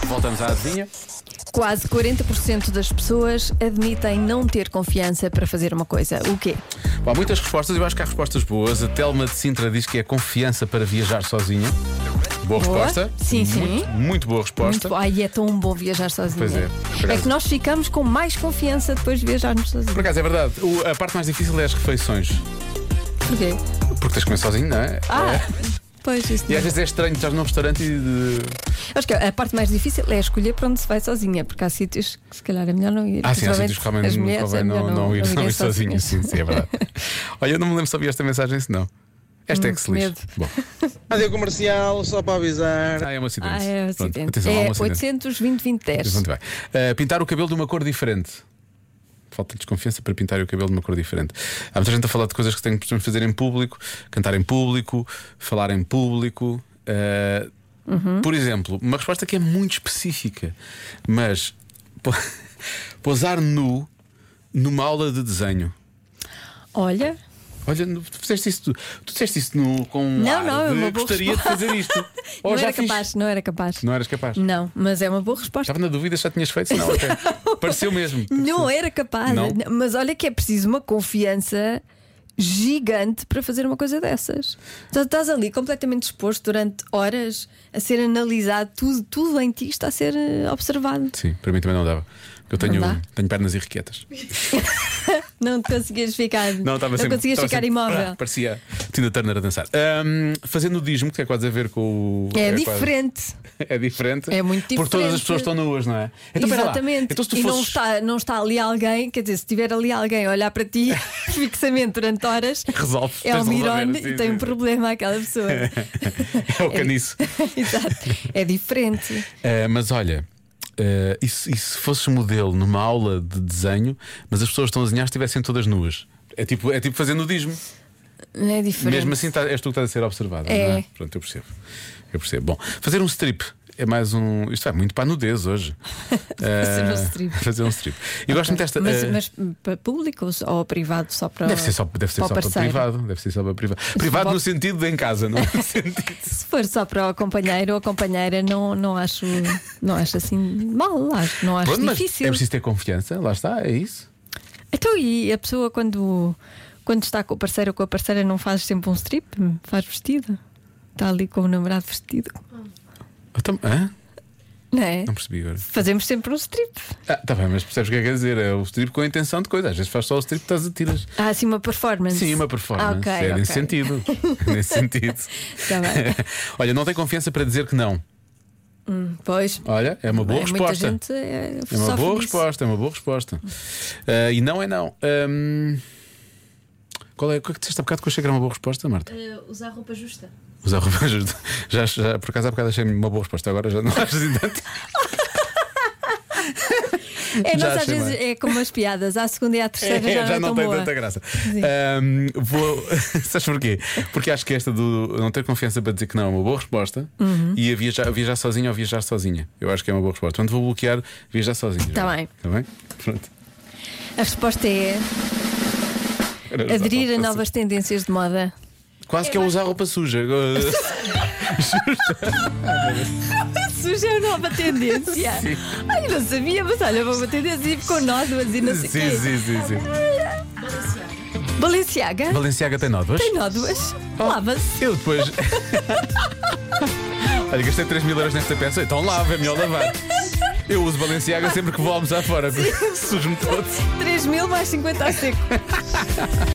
voltamos à adivinha. Quase 40% das pessoas admitem não ter confiança para fazer uma coisa. O quê? Bom, há muitas respostas, eu acho que há respostas boas. A Telma de Sintra diz que é confiança para viajar sozinha. Boa resposta. Sim, sim. Muito boa resposta. Ai, é tão bom viajar sozinho. Pois é. É que nós ficamos com mais confiança depois de viajarmos sozinhos. Por acaso é verdade. A parte mais difícil é as refeições. Porquê? Porque tens que comer sozinho, não é? Pois isso. E às vezes é estranho estar num restaurante e. Acho que a parte mais difícil é escolher para onde se vai sozinha, porque há sítios que se calhar é melhor não ir. Sim, há sítios que realmente não ir sozinho. Sim, é verdade. Olha, eu não me lembro se havia esta mensagem, se não. Esta é que se lixe. Bom. Rádio Comercial, só para avisar. É um acidente. É um Pronto, acidente. atenção, há um acidente. 820 2010. Muito bem. Pintar o cabelo de uma cor diferente. Falta de desconfiança para pintar o cabelo de uma cor diferente. Há muita gente a falar de coisas que podemos fazer em público, cantar em público, falar em público. Por exemplo, uma resposta que é muito específica, mas posar nu numa aula de desenho. Olha, tu fizeste isso, tu disseste isso com um Não, ar não, é de uma boa gostaria de fazer isto. não era capaz. Não eras capaz? Não, mas é uma boa resposta. Estava na dúvida se já tinhas feito, senão até pareceu mesmo. Não era capaz. Não? Mas olha que é preciso uma confiança gigante para fazer uma coisa dessas. Então, estás ali completamente exposto durante horas a ser analisado, tudo em ti está a ser observado. Sim, para mim também não dava. Eu tenho pernas irrequietas. Não conseguias ficar. Não conseguias ficar imóvel. Parecia Tina Turner a dançar. Fazendo nudismo, que é quase a ver com o. É diferente. É diferente. É muito diferente. Porque todas as pessoas estão nuas, não é? Então, exatamente. Então, se tu e fosses... não está ali alguém, quer dizer, se tiver ali alguém a olhar para ti fixamente durante horas, resolve. É um mirone e tem um problema aquela pessoa. É o caniço. Exato. É diferente. Mas olha. E se fosses modelo numa aula de desenho, mas as pessoas que estão a desenhar estivessem todas nuas? É tipo fazer nudismo. É diferente. Mesmo assim, és tu que estás a ser observado. É. Não é? Pronto, eu percebo. Bom, fazer um strip é mais um. Isto é muito para a nudez hoje. Fazer um strip. E gosto muito desta. Mas para público ou privado? Só para. Deve ser só para privado. Deve ser só para privado. Privado no sentido de em casa, não é? Se for só para o companheiro ou a companheira, não acho assim mal. Não acho Pronto, difícil. Mas é preciso ter confiança, lá está, é isso. Então, e a pessoa quando está com o parceiro ou com a parceira não faz sempre um strip? Faz vestido? Está ali com o namorado vestido? Então, Não é? Não percebi agora. Fazemos sempre um strip. Tá bem, mas percebes o que é que quer dizer? É o strip com a intenção de coisa. Às vezes faz só o strip que estás a tiras. Assim uma performance. Sim, uma performance. Okay. Nesse sentido. Nesse sentido. Tá bem. Olha, não tem confiança para dizer que não. Pois. Olha, é uma boa resposta. Muita gente é uma boa resposta, é uma boa resposta. E não é não. Qual é o que disseste há bocado que eu achei que era uma boa resposta, Marta? Usar roupa justa. Usar roupa justa. Já, por acaso há bocado achei uma boa resposta, agora já não acho assim tanto. Nós às vezes é como as piadas, à segunda e à terceira já não tem boa. tanta graça. Sabes porquê? Porque acho que esta do não ter confiança para dizer que não é uma boa resposta. E a viajar sozinho ou viajar sozinha. Eu acho que é uma boa resposta. Portanto, vou bloquear viajar sozinho. Está bem. Está bem? Pronto. A resposta é aderir a novas tendências de moda. Quase que é usar roupa suja. Suja é a nova tendência. Sim. Ai, não sabia, mas olha, uma tendência e ficou nódoas e não sei o quê. Sim. Balenciaga? Balenciaga tem nódoas? Tem nódoas. Lava-se. Eu depois. Olha, gastei 3.000 euros nesta peça. Então lava, é melhor lavar. Eu uso Balenciaga sempre que vou almoçar fora. Sujo-me todo. 3.000 mais 50 a seco.